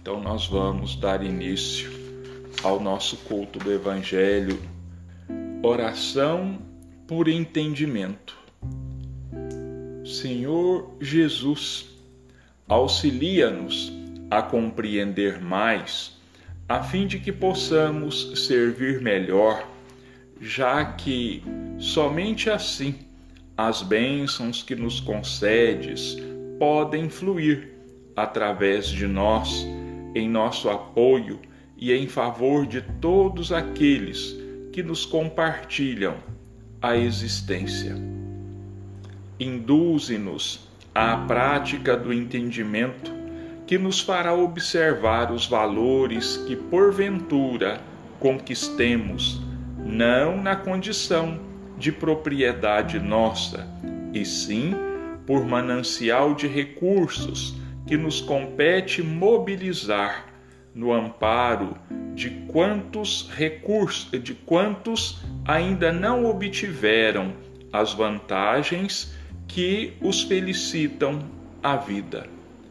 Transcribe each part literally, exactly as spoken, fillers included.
Então nós vamos dar início ao nosso culto do Evangelho, oração por entendimento. Senhor Jesus, auxilia-nos a compreender mais, a fim de que possamos servir melhor, já que somente assim as bênçãos que nos concedes podem fluir através de nós, em nosso apoio e em favor de todos aqueles que nos compartilham a existência. Induze-nos à prática do entendimento que nos fará observar os valores que porventura conquistemos, não na condição de propriedade nossa, e sim por manancial de recursos que nos compete mobilizar no amparo de quantos recursos, de quantos ainda não obtiveram as vantagens que os felicitam a vida.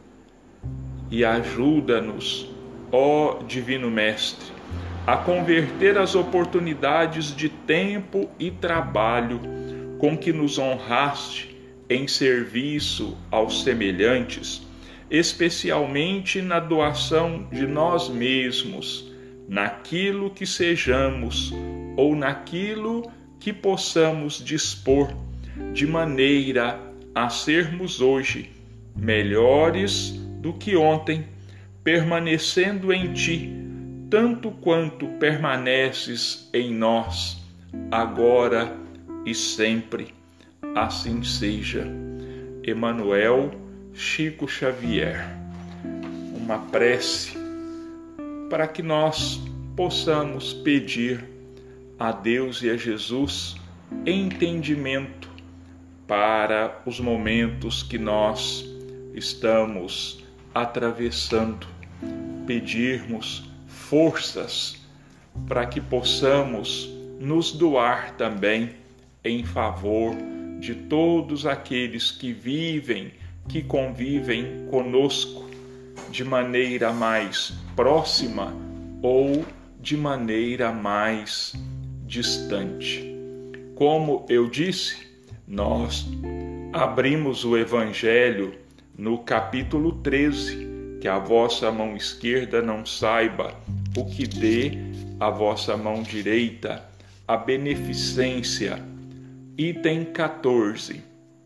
E ajuda-nos, ó Divino Mestre, a converter as oportunidades de tempo e trabalho com que nos honraste em serviço aos semelhantes, especialmente na doação de nós mesmos, naquilo que sejamos ou naquilo que possamos dispor, de maneira a sermos hoje melhores do que ontem, permanecendo em Ti, tanto quanto permaneces em nós, agora e sempre. Assim seja. Emmanuel Chico Xavier. Uma prece para que nós possamos pedir a Deus e a Jesus entendimento para os momentos que nós estamos atravessando, pedirmos forças para que possamos nos doar também em favor de todos aqueles que vivem, que convivem conosco de maneira mais próxima ou de maneira mais distante. Como eu disse, nós abrimos o Evangelho no capítulo treze, que a vossa mão esquerda não saiba o que dê a vossa mão direita, a beneficência. Item quatorze.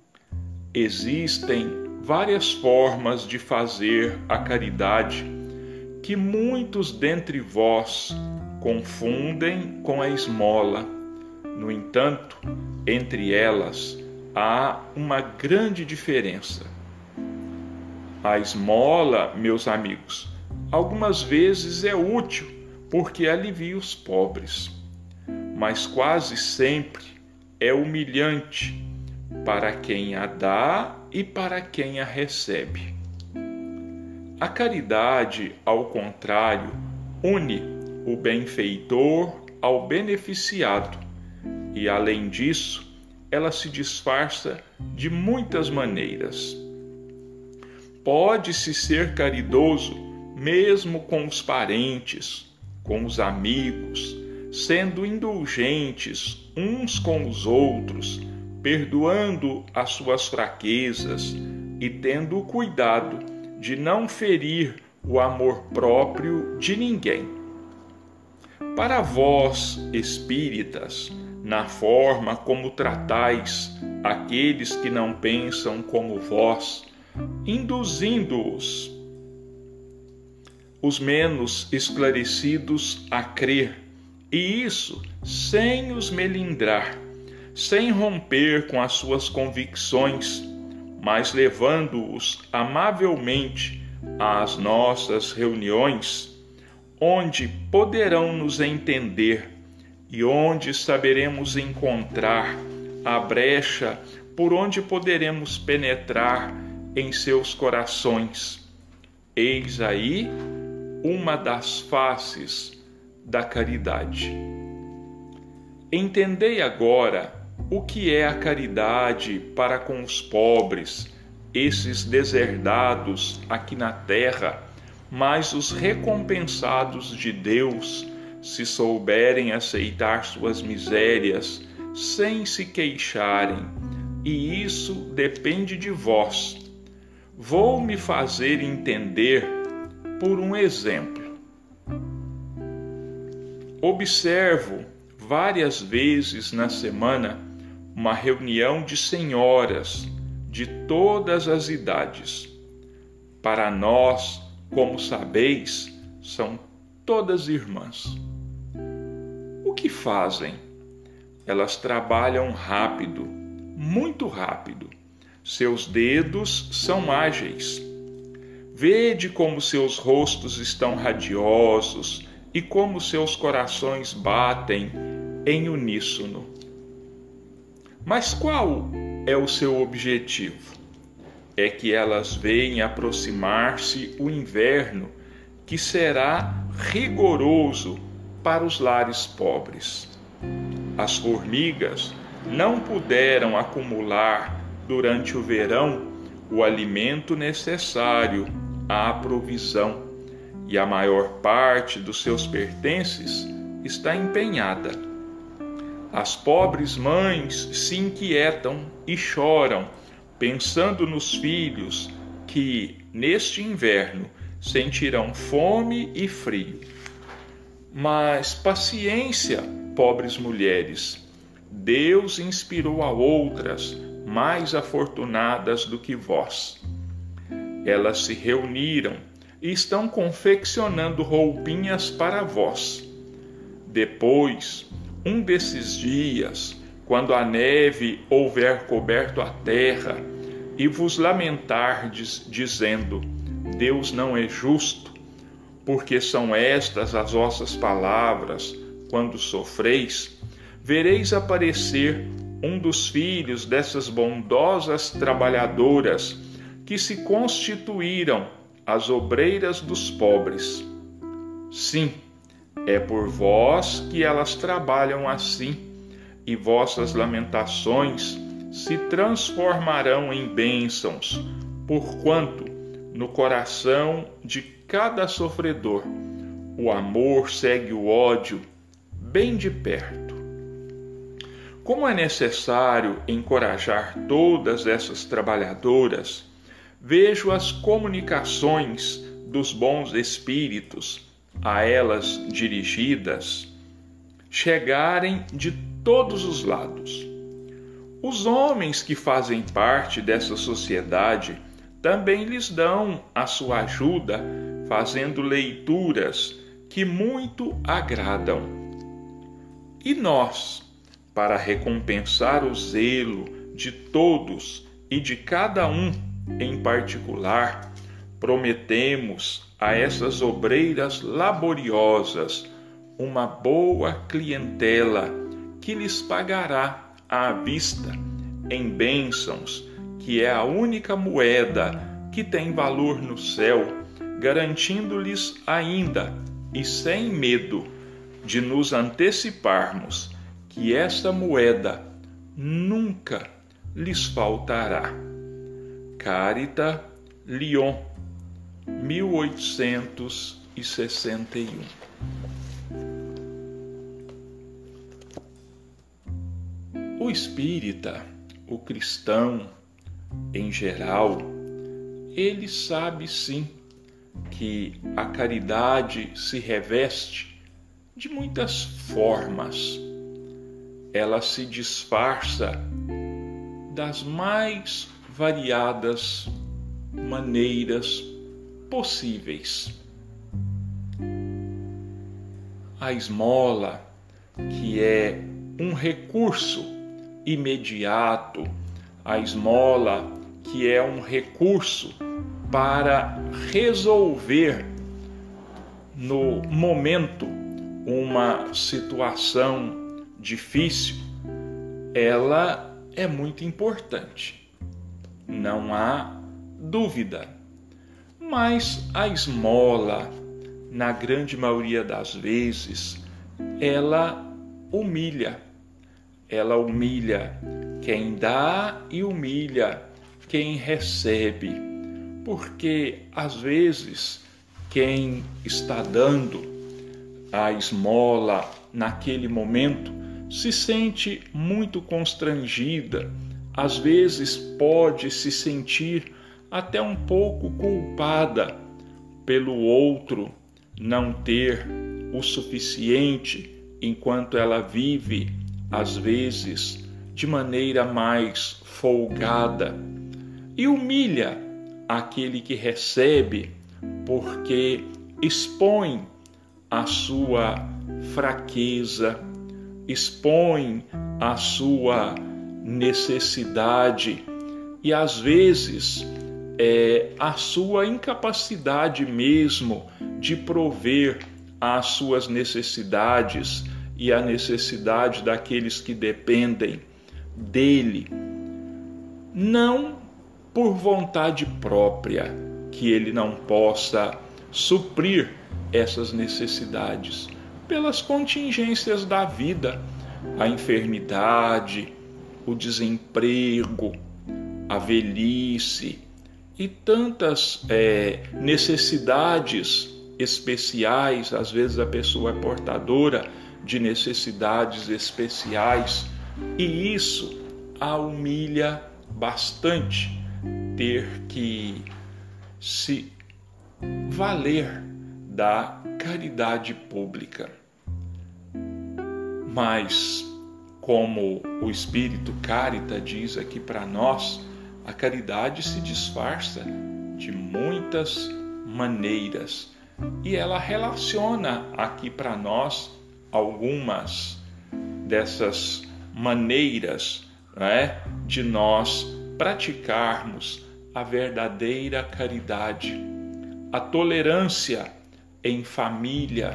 Existem várias formas de fazer a caridade que muitos dentre vós confundem com a esmola. No entanto, entre elas há uma grande diferença. A esmola, meus amigos, algumas vezes é útil porque alivia os pobres, mas quase sempre é humilhante para quem a dá e para quem a recebe. A caridade, ao contrário, une o benfeitor ao beneficiado e, além disso, ela se disfarça de muitas maneiras. Pode-se ser caridoso mesmo com os parentes, com os amigos, sendo indulgentes uns com os outros, perdoando as suas fraquezas e tendo o cuidado de não ferir o amor próprio de ninguém. Para vós, espíritas, na forma como tratais aqueles que não pensam como vós, induzindo-os, os menos esclarecidos a crer, e isso sem os melindrar, sem romper com as suas convicções, mas levando-os amavelmente às nossas reuniões, onde poderão nos entender e onde saberemos encontrar a brecha por onde poderemos penetrar em seus corações. Eis aí uma das faces da caridade. Entendei agora o que é a caridade para com os pobres, esses deserdados aqui na terra, mas os recompensados de Deus, se souberem aceitar suas misérias sem se queixarem, e isso depende de vós. Vou me fazer entender por um exemplo. Observo várias vezes na semana uma reunião de senhoras de todas as idades. Para nós, como sabeis, são todas irmãs. O que fazem? Elas trabalham rápido, muito rápido. Seus dedos são ágeis. Vede como seus rostos estão radiosos e como seus corações batem em uníssono. Mas qual é o seu objetivo? É que elas veem aproximar-se o inverno, que será rigoroso para os lares pobres. As formigas não puderam acumular durante o verão o alimento necessário à provisão, e a maior parte dos seus pertences está empenhada. As pobres mães se inquietam e choram, pensando nos filhos que, neste inverno, sentirão fome e frio. Mas paciência, pobres mulheres, Deus inspirou a outras mais afortunadas do que vós. Elas se reuniram e estão confeccionando roupinhas para vós. Depois, um desses dias, quando a neve houver coberto a terra, e vos lamentardes, dizendo: Deus não é justo, porque são estas as vossas palavras, quando sofreis, vereis aparecer um dos filhos dessas bondosas trabalhadoras que se constituíram as obreiras dos pobres. Sim, é por vós que elas trabalham assim, e vossas lamentações se transformarão em bênçãos, porquanto no coração de cada sofredor o amor segue o ódio bem de perto. Como é necessário encorajar todas essas trabalhadoras, vejo as comunicações dos bons espíritos a elas dirigidas chegarem de todos os lados. Os homens que fazem parte dessa sociedade também lhes dão a sua ajuda, fazendo leituras que muito agradam. E nós, para recompensar o zelo de todos e de cada um em particular, prometemos a essas obreiras laboriosas uma boa clientela que lhes pagará à vista em bênçãos, que é a única moeda que tem valor no céu, garantindo-lhes ainda e sem medo de nos anteciparmos que essa moeda nunca lhes faltará. Carita, Lyon, mil oitocentos e sessenta e um. O espírita, o cristão, em geral, ele sabe sim que a caridade se reveste de muitas formas. Ela se disfarça das mais variadas maneiras possíveis. A esmola, que é um recurso imediato, a esmola, que é um recurso para resolver no momento uma situação difícil, ela é muito importante, não há dúvida. Mas a esmola, na grande maioria das vezes, ela humilha. Ela humilha quem dá e humilha quem recebe, porque às vezes quem está dando a esmola naquele momento se sente muito constrangida, às vezes pode se sentir até um pouco culpada pelo outro não ter o suficiente enquanto ela vive, às vezes, de maneira mais folgada, e humilha aquele que recebe porque expõe a sua fraqueza, expõe a sua necessidade e às vezes é, a sua incapacidade mesmo de prover as suas necessidades e a necessidade daqueles que dependem dele, não por vontade própria que ele não possa suprir essas necessidades, pelas contingências da vida, a enfermidade, o desemprego, a velhice e tantas é, necessidades especiais. Às vezes a pessoa é portadora de necessidades especiais e isso a humilha bastante, ter que se valer da caridade pública. Mas, como o Espírito Carita diz aqui para nós, a caridade se disfarça de muitas maneiras e ela relaciona aqui para nós algumas dessas maneiras, né, de nós praticarmos a verdadeira caridade, a tolerância em família,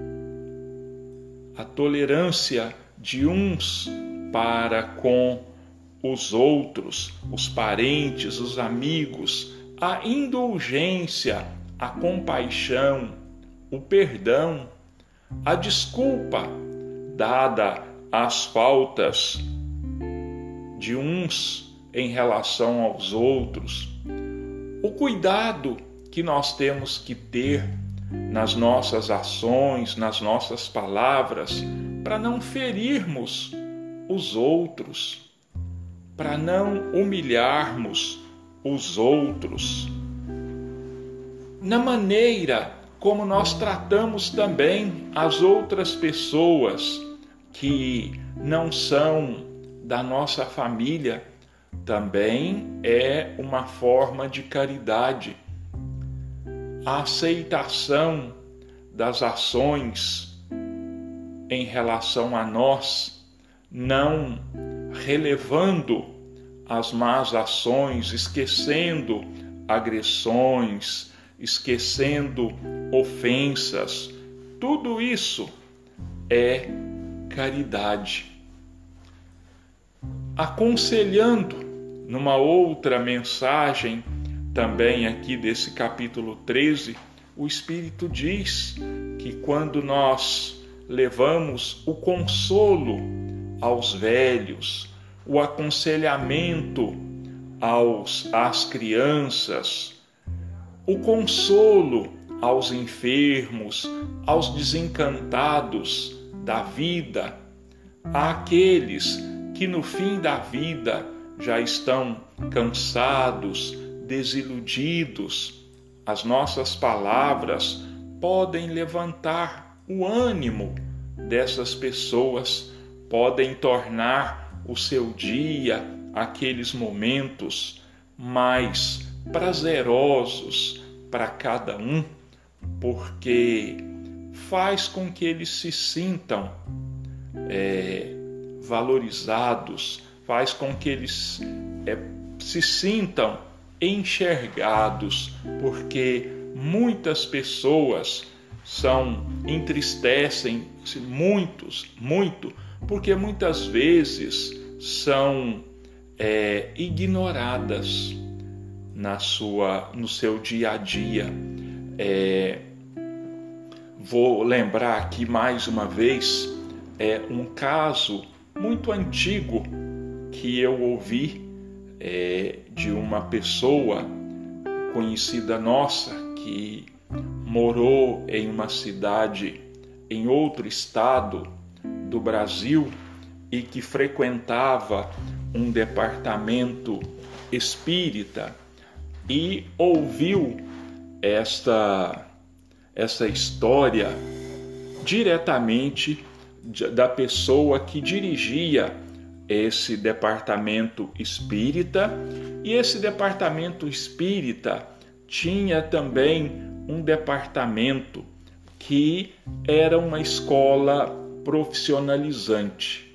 a tolerância de uns para com os outros, os parentes, os amigos, a indulgência, a compaixão, o perdão, a desculpa dada às faltas de uns em relação aos outros, o cuidado que nós temos que ter nas nossas ações, nas nossas palavras, para não ferirmos os outros, para não humilharmos os outros, na maneira como nós tratamos também as outras pessoas que não são da nossa família, também é uma forma de caridade. A aceitação das ações em relação a nós, não relevando as más ações, esquecendo agressões, esquecendo ofensas, tudo isso é caridade. Aconselhando numa outra mensagem, também aqui desse capítulo treze, o Espírito diz que quando nós levamos o consolo aos velhos, o aconselhamento aos, às crianças, o consolo aos enfermos, aos desencantados da vida, àqueles que no fim da vida já estão cansados, desiludidos, as nossas palavras podem levantar o ânimo dessas pessoas, podem tornar o seu dia, aqueles momentos mais prazerosos para cada um, porque faz com que eles se sintam é, valorizados, faz com que eles é, se sintam enxergados, porque muitas pessoas são entristecem-se muitos, muito, porque muitas vezes são é, ignoradas na sua, no seu dia a dia. É, vou lembrar aqui mais uma vez é, um caso muito antigo que eu ouvi é, de uma pessoa conhecida nossa que morou em uma cidade em outro estado do Brasil e que frequentava um departamento espírita e ouviu esta, essa história diretamente da pessoa que dirigia esse departamento espírita, e esse departamento espírita tinha também um departamento que era uma escola profissionalizante.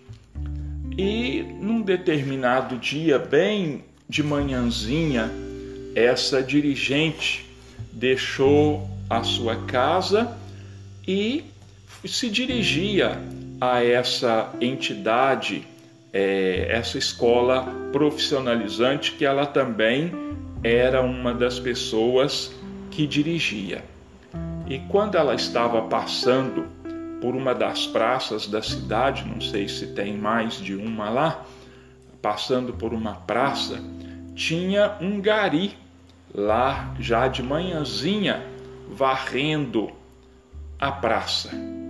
E num determinado dia, bem de manhãzinha, essa dirigente deixou a sua casa e se dirigia a essa entidade, é, essa escola profissionalizante, que ela também era uma das pessoas que dirigia. E quando ela estava passando por uma das praças da cidade, não sei se tem mais de uma lá, passando por uma praça, tinha um gari lá já de manhãzinha varrendo a praça.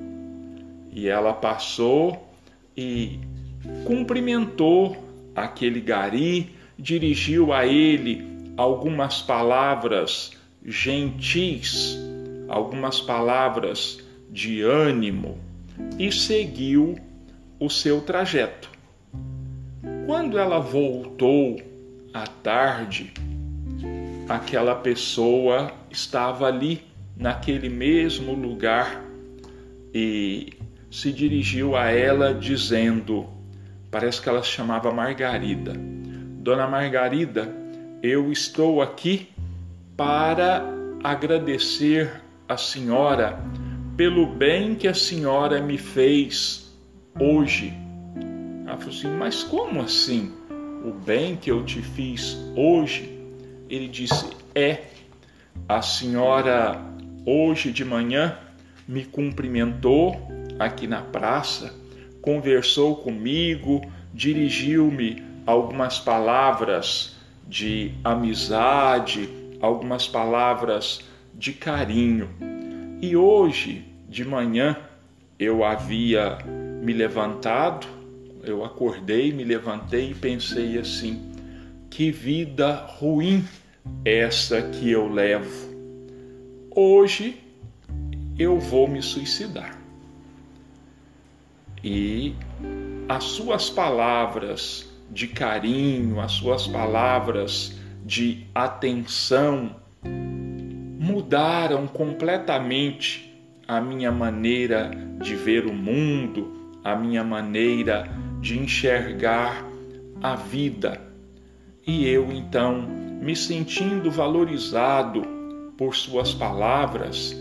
E ela passou e cumprimentou aquele gari, dirigiu a ele algumas palavras gentis, algumas palavras de ânimo e seguiu o seu trajeto. Quando ela voltou à tarde, aquela pessoa estava ali, naquele mesmo lugar, e se dirigiu a ela dizendo, parece que ela se chamava Margarida: Dona Margarida, eu estou aqui para agradecer a senhora pelo bem que a senhora me fez hoje. Ela falou assim, mas como assim? O bem que eu te fiz hoje? Ele disse, é, a senhora hoje de manhã me cumprimentou aqui na praça, conversou comigo, dirigiu-me algumas palavras de amizade, algumas palavras de carinho. E hoje de manhã eu havia me levantado, eu acordei, me levantei e pensei assim, que vida ruim essa que eu levo. Hoje eu vou me suicidar. E as suas palavras de carinho, as suas palavras de atenção mudaram completamente a minha maneira de ver o mundo, a minha maneira de enxergar a vida. E eu então, me sentindo valorizado por suas palavras,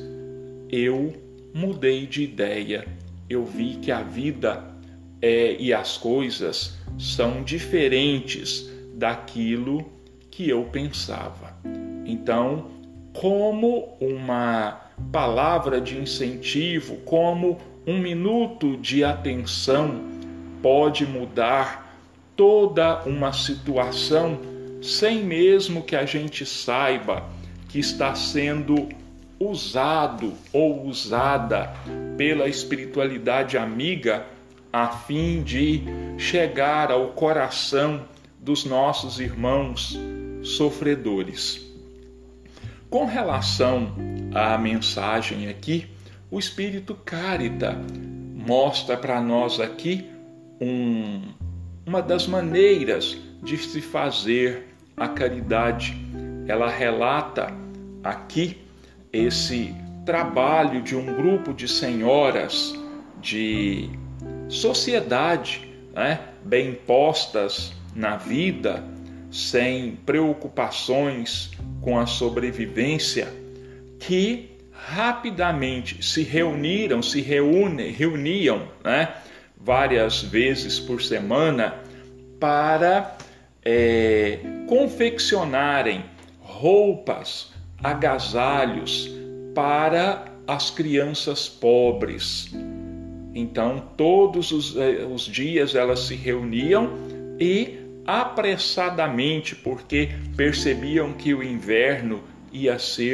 eu mudei de ideia. Eu vi que a vida é, e as coisas são diferentes daquilo que eu pensava. Então, como uma palavra de incentivo, como um minuto de atenção pode mudar toda uma situação sem mesmo que a gente saiba que está sendo usado ou usada pela espiritualidade amiga a fim de chegar ao coração dos nossos irmãos sofredores. Com relação à mensagem aqui, o Espírito Carita mostra para nós aqui um, uma das maneiras de se fazer a caridade. Ela relata aqui esse trabalho de um grupo de senhoras de sociedade, né, bem postas na vida, sem preocupações com a sobrevivência, que rapidamente se reuniram, se reúnem, reuniam, né, várias vezes por semana para é, confeccionarem roupas, agasalhos para as crianças pobres. Então, todos os, os dias elas se reuniam e apressadamente, porque percebiam que o inverno ia ser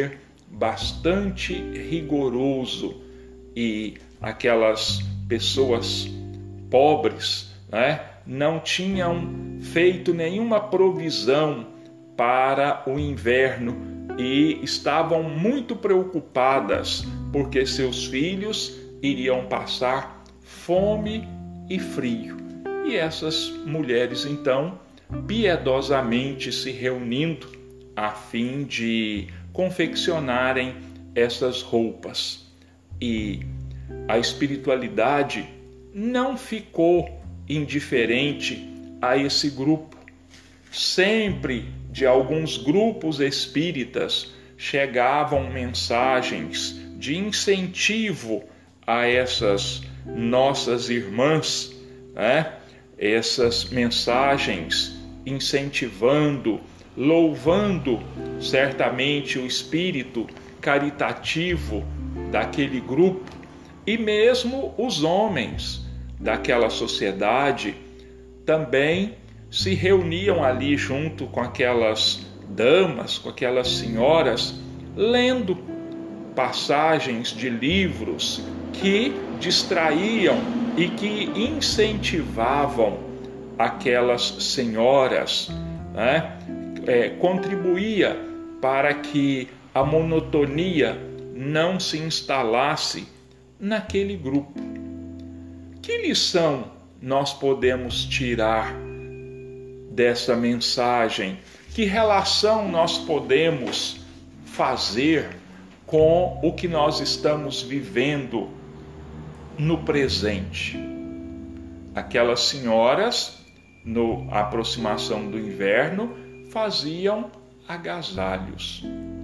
bastante rigoroso e aquelas pessoas pobres, né, não tinham feito nenhuma provisão para o inverno e estavam muito preocupadas porque seus filhos iriam passar fome e frio. E essas mulheres, então, piedosamente se reunindo a fim de confeccionarem essas roupas. E a espiritualidade não ficou indiferente a esse grupo. Sempre de alguns grupos espíritas chegavam mensagens de incentivo a essas nossas irmãs, né? Essas mensagens incentivando, louvando certamente o espírito caritativo daquele grupo, e mesmo os homens daquela sociedade também se reuniam ali junto com aquelas damas, com aquelas senhoras, lendo passagens de livros que distraíam e que incentivavam aquelas senhoras, né? É, contribuía para que a monotonia não se instalasse naquele grupo. Que lição nós podemos tirar dessa mensagem? Que relação nós podemos fazer com o que nós estamos vivendo no presente? Aquelas senhoras, na aproximação do inverno, faziam agasalhos.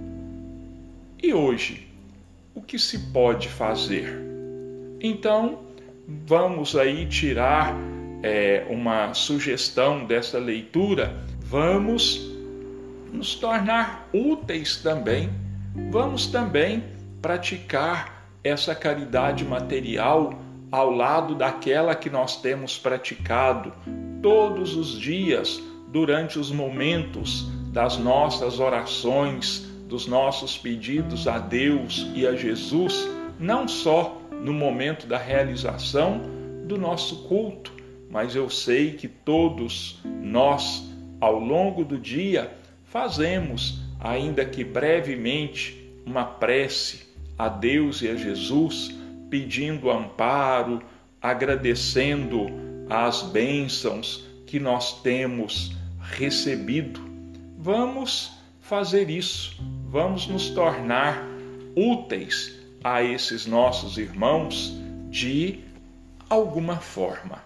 E hoje, o que se pode fazer? Então, vamos aí tirar é, uma sugestão dessa leitura. Vamos nos tornar úteis também. Vamos também praticar essa caridade material ao lado daquela que nós temos praticado todos os dias durante os momentos das nossas orações, dos nossos pedidos a Deus e a Jesus, não só no momento da realização do nosso culto, mas eu sei que todos nós, ao longo do dia, fazemos, ainda que brevemente, uma prece a Deus e a Jesus, pedindo amparo, agradecendo as bênçãos que nós temos recebido. Vamos fazer isso, vamos nos tornar úteis a esses nossos irmãos de alguma forma.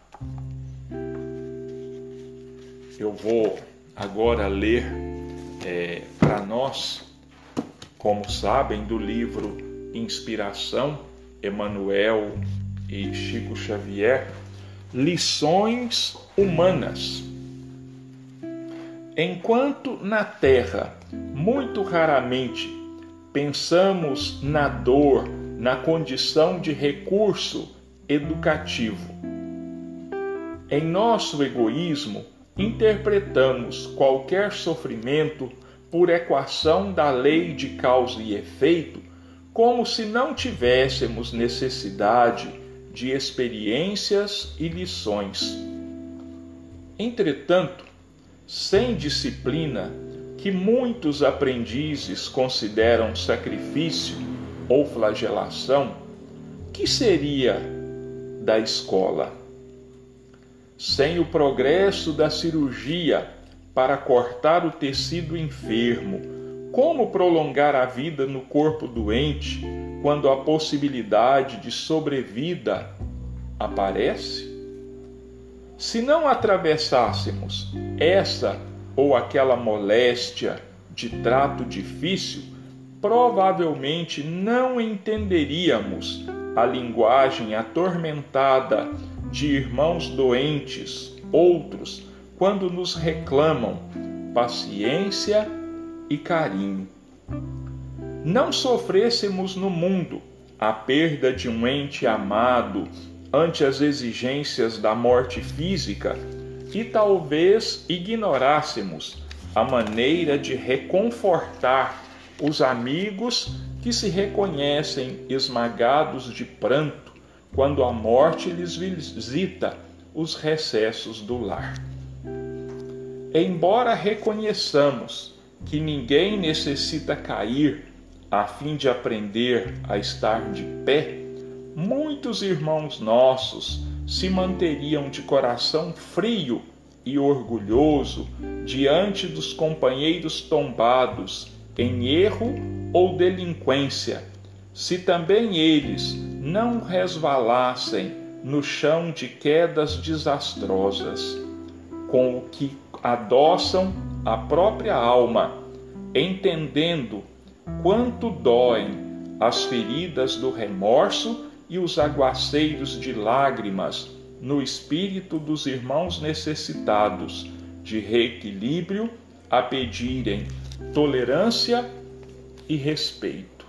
Eu vou agora ler é, para nós, como sabem, do livro Inspiração, Emmanuel e Chico Xavier, Lições Humanas. Enquanto na Terra muito raramente pensamos na dor, na condição de recurso educativo, em nosso egoísmo interpretamos qualquer sofrimento por equação da lei de causa e efeito, como se não tivéssemos necessidade de experiências e lições. Entretanto, sem disciplina, que muitos aprendizes consideram sacrifício ou flagelação, que seria da escola? Sem o progresso da cirurgia para cortar o tecido enfermo, como prolongar a vida no corpo doente quando a possibilidade de sobrevida aparece? Se não atravessássemos essa ou aquela moléstia de trato difícil, provavelmente não entenderíamos a linguagem atormentada de irmãos doentes, outros, quando nos reclamam paciência e carinho. Não sofrêssemos no mundo a perda de um ente amado ante as exigências da morte física e talvez ignorássemos a maneira de reconfortar os amigos que se reconhecem esmagados de pranto quando a morte lhes visita os recessos do lar. Embora reconheçamos que ninguém necessita cair a fim de aprender a estar de pé, muitos irmãos nossos se manteriam de coração frio e orgulhoso diante dos companheiros tombados em erro ou delinquência, se também eles não resvalassem no chão de quedas desastrosas, com o que adoçam a própria alma, entendendo quanto doem as feridas do remorso e os aguaceiros de lágrimas no espírito dos irmãos necessitados de reequilíbrio a pedirem tolerância e respeito.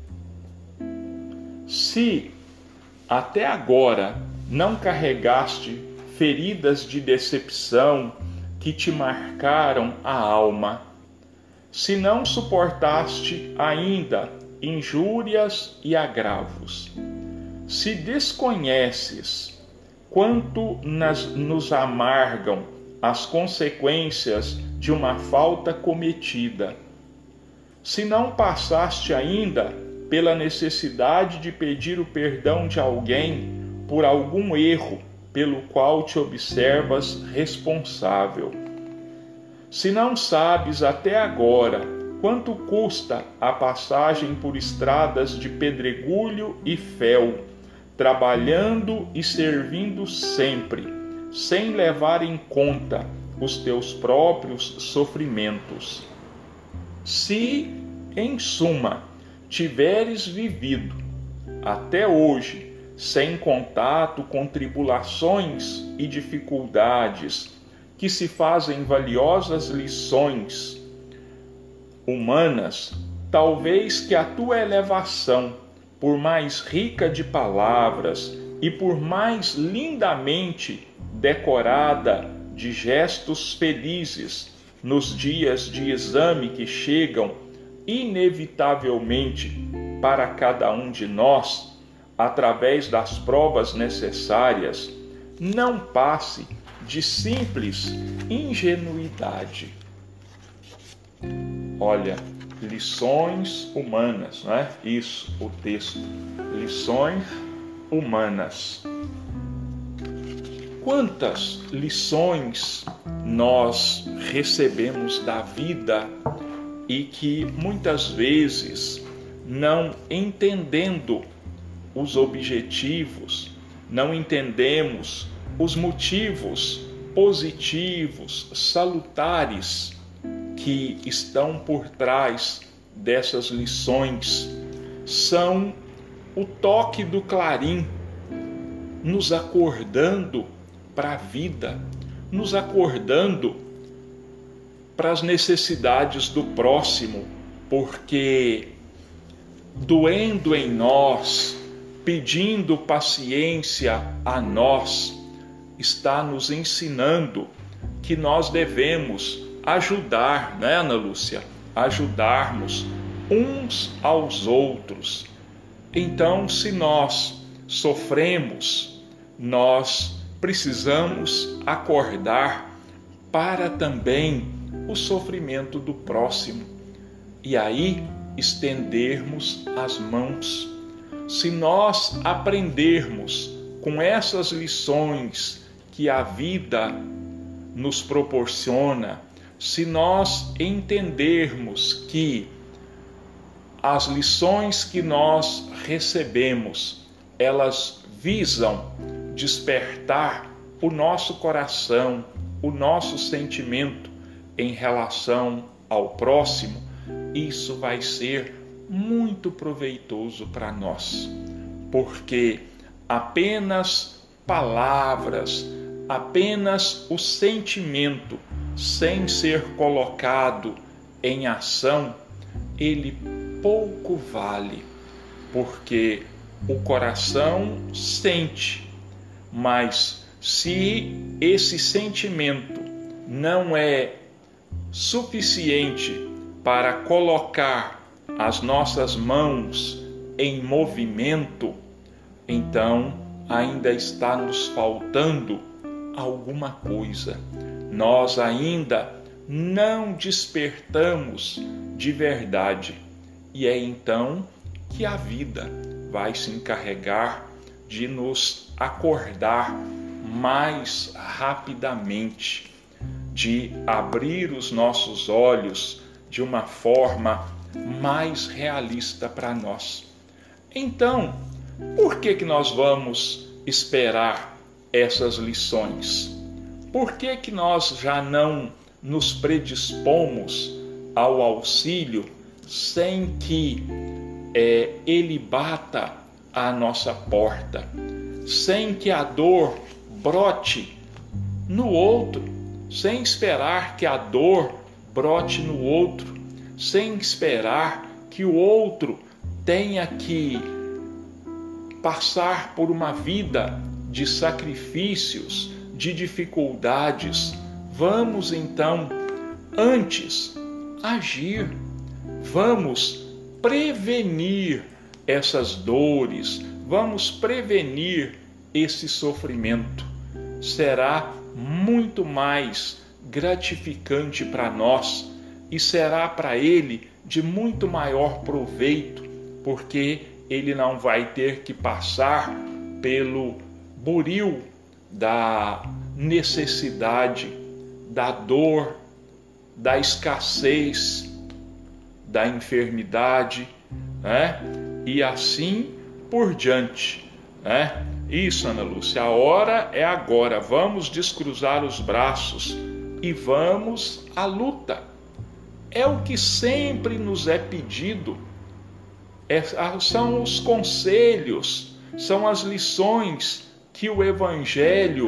Se até agora não carregaste feridas de decepção que te marcaram a alma, se não suportaste ainda injúrias e agravos, se desconheces quanto nas, nos amargam as consequências de uma falta cometida, se não passaste ainda pela necessidade de pedir o perdão de alguém por algum erro pelo qual te observas responsável, se não sabes até agora quanto custa a passagem por estradas de pedregulho e fel, trabalhando e servindo sempre, sem levar em conta os teus próprios sofrimentos. Se, em suma, tiveres vivido até hoje sem contato com tribulações e dificuldades que se fazem valiosas lições humanas, talvez que a tua elevação, por mais rica de palavras e por mais lindamente decorada de gestos felizes nos dias de exame que chegam inevitavelmente para cada um de nós, através das provas necessárias, não passe de simples ingenuidade. Olha, lições humanas, não é? Isso, o texto. Lições humanas. Quantas lições nós recebemos da vida e que muitas vezes, não entendendo os objetivos, não entendemos os motivos positivos, salutares que estão por trás dessas lições, são o toque do clarim, nos acordando para a vida, nos acordando para as necessidades do próximo, porque doendo em nós, pedindo paciência a nós, está nos ensinando que nós devemos ajudar, né, Ana Lúcia? Ajudarmos uns aos outros. Então, se nós sofremos, nós precisamos acordar para também o sofrimento do próximo. E aí, estendermos as mãos. Se nós aprendermos com essas lições que a vida nos proporciona, se nós entendermos que as lições que nós recebemos, elas visam despertar o nosso coração, o nosso sentimento em relação ao próximo, isso vai ser muito proveitoso para nós, porque apenas palavras, apenas o sentimento, sem ser colocado em ação, ele pouco vale, porque o coração sente, mas se esse sentimento não é suficiente para colocar as nossas mãos em movimento, então ainda está nos faltando alguma coisa. Nós ainda não despertamos de verdade. E é então que a vida vai se encarregar de nos acordar mais rapidamente, de abrir os nossos olhos de uma forma mais realista para nós. Então, por que que nós vamos esperar essas lições? Por que que nós já não nos predispomos ao auxílio sem que é, ele bata à nossa porta, sem que a dor brote no outro, sem esperar que a dor brote no outro, sem esperar que o outro tenha que passar por uma vida de sacrifícios, de dificuldades. Vamos então, antes, agir. Vamos prevenir essas dores, vamos prevenir esse sofrimento. Será muito mais gratificante para nós e será para ele de muito maior proveito, porque ele não vai ter que passar pelo buril da necessidade, da dor, da escassez, da enfermidade, né? E assim por diante, né? Isso, Ana Lúcia, a hora é agora. Vamos descruzar os braços e vamos à luta. É o que sempre nos é pedido. É, são os conselhos, são as lições que o Evangelho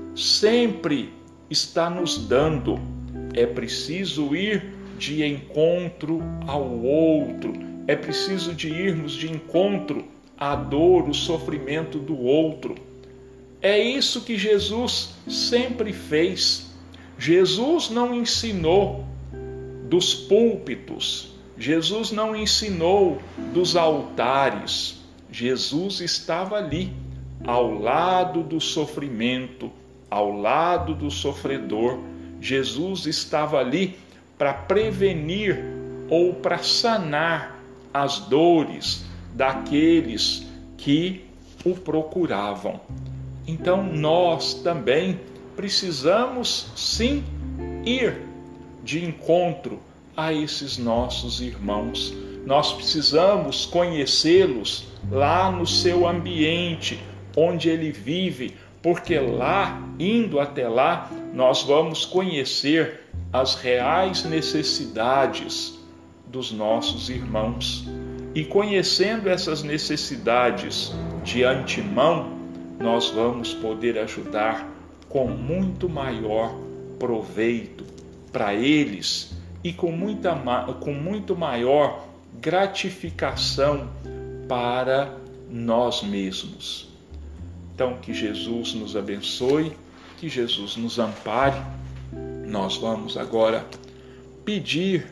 sempre está nos dando. É preciso ir de encontro ao outro, é preciso de irmos de encontro à dor, o sofrimento do outro. É isso que Jesus sempre fez. Jesus não ensinou dos púlpitos, Jesus não ensinou dos altares. Jesus estava ali, ao lado do sofrimento, ao lado do sofredor. Jesus estava ali para prevenir ou para sanar as dores daqueles que o procuravam. Então nós também precisamos sim ir de encontro a esses nossos irmãos. Nós precisamos conhecê-los lá no seu ambiente, onde ele vive, porque lá, indo até lá, nós vamos conhecer as reais necessidades dos nossos irmãos. E conhecendo essas necessidades de antemão, nós vamos poder ajudar com muito maior proveito para eles e com, muita, com muito maior gratificação para nós mesmos. Então, que Jesus nos abençoe, que Jesus nos ampare. Nós vamos agora pedir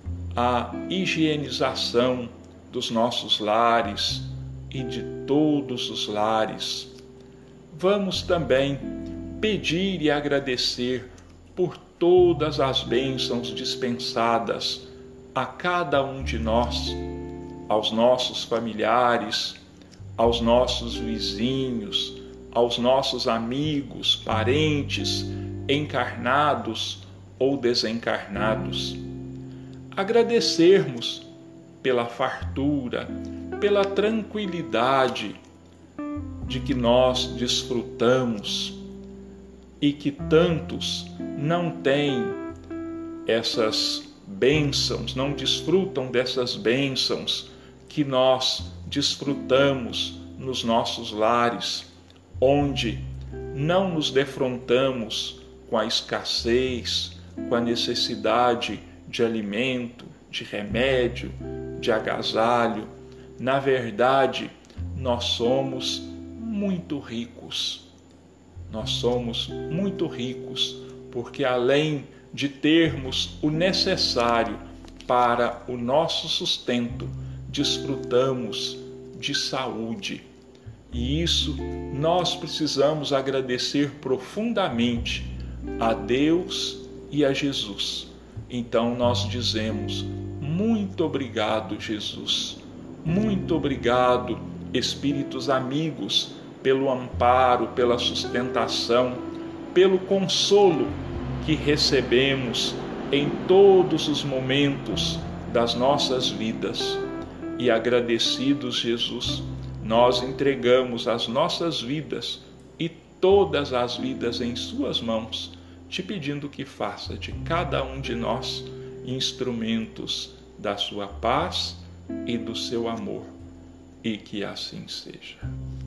a higienização dos nossos lares e de todos os lares. Vamos também pedir e agradecer por todas as bênçãos dispensadas a cada um de nós, aos nossos familiares, aos nossos vizinhos, aos nossos amigos, parentes, encarnados ou desencarnados. Agradecermos pela fartura, pela tranquilidade de que nós desfrutamos e que tantos não têm essas bênçãos, não desfrutam dessas bênçãos que nós desfrutamos nos nossos lares, onde não nos defrontamos com a escassez, com a necessidade de alimento, de remédio, de agasalho. Na verdade, nós somos muito ricos. Nós somos muito ricos, porque além de termos o necessário para o nosso sustento, desfrutamos de saúde. E isso nós precisamos agradecer profundamente a Deus e a Jesus. Então nós dizemos: muito obrigado, Jesus. Muito obrigado, Espíritos amigos, pelo amparo, pela sustentação, pelo consolo que recebemos em todos os momentos das nossas vidas. E agradecidos, Jesus, nós entregamos as nossas vidas e todas as vidas em suas mãos, te pedindo que faça de cada um de nós instrumentos da sua paz e do seu amor, e que assim seja.